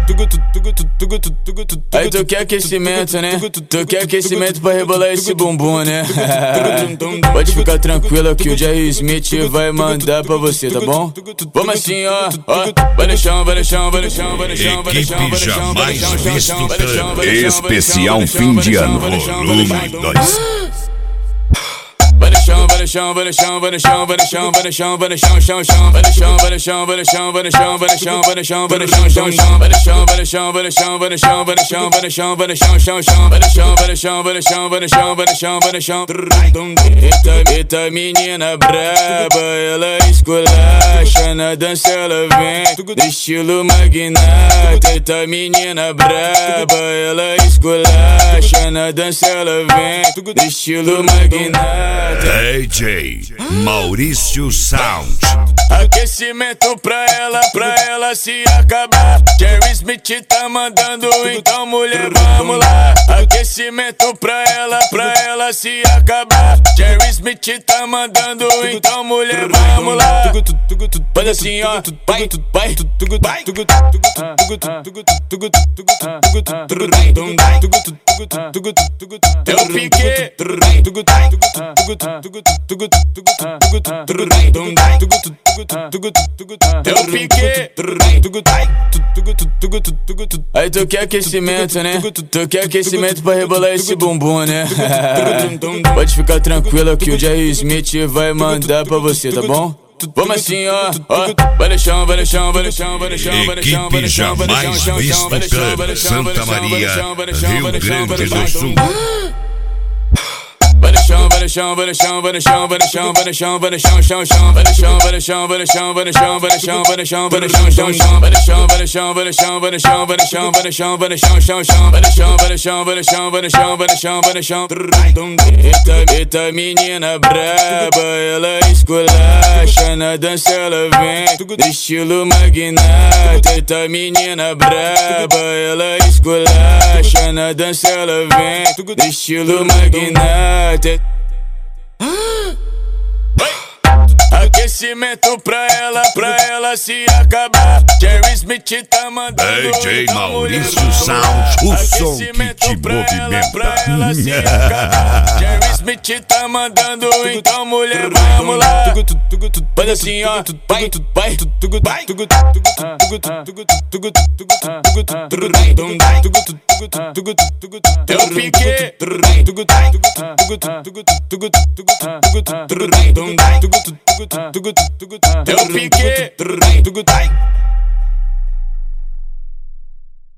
Aí tu quer aquecimento, né? Tu quer aquecimento pra rebolar esse bumbum, né? Pode ficar tranquila que o Jerry Smith vai mandar pra você, tá bom? Vamos assim, ó. Vai no chão, vai no chão, vai no chão, vai no chão, vai no chão, vai no chão, vai no chão, vai no chão, vai no chão, vai no chão, especial fim de ano, volume 2. Vai no chão, vai no chão, vai no chão, vai no chão, vai no chão, vai no chão, vai no chão, chão, chão, vai no chão, vai no chão, vai no chão, vai no chão, vai no chão, vai no chão, vai no chão, chão, chão, vai no chão, vai no chão, vai no chão, vai no chão, vai no chão, vai no chão, vai no chão, chão, chão, vai no chão, vai no chão, vai no chão, vai no chão, vai no chão, vai no chão. Eita menina braba, ela esculacha na dança, ela vem do estilo magnata. Eita menina braba, ela esculacha na dança, ela vem do estilo magnata. DJ Maurício Sound. Aquecimento pra ela se acabar. Jerry Smith tá mandando, então mulher, vamos lá. Aquecimento pra ela se acabar. Jerry Smith tá mandando, então mulher, vamos lá. Faz assim, ó, vai, vai, vai. Eu piquei. Eu piquei. Aí tu quer aquecimento, né? Tu quer aquecimento pra rebolar esse bumbum, né? Pode ficar tranquila que o Jerry Smith vai mandar pra você, tá bom? Vamos assim, ó. Vai no chão, vai no chão, vai no chão, vai no chão, vai no chão, vai no chão, vai no chão, chão, chão, vai no chão, vai no chão, vai no chão, vai no chão, vai no chão, vai no chão, vai no chão. Vai no chão, vai no chão, vai no chão, vai no chão, vai no chão, vai no chão, vai no chão, chão, chão, vai no chão, vai no chão, vai no chão, vai no chão, vai no chão, vai no chão, vai no chão, chão, chão, vai no chão, vai no chão, vai no chão, vai no chão, vai no chão, vai no chão, vai no chão, chão, chão, vai no chão, vai no chão, vai no chão, vai no chão, vai no chão, vai no chão. Eita menina braba, ela esculacha na dança, ela vem do estilo magnata. Eita menina braba, ela esculacha na dança, ela vem do estilo magnata. Aquecimento pra ela se acabar. Jerry Smith tá mandando, DJ Maurício Sound, o som que te movimenta. Ela se acabar. Jerry Smith tá mandando, então mulher, vamos lá. Faz assim, ó, vai, vai, vai. Eu piquei. Eu piquei.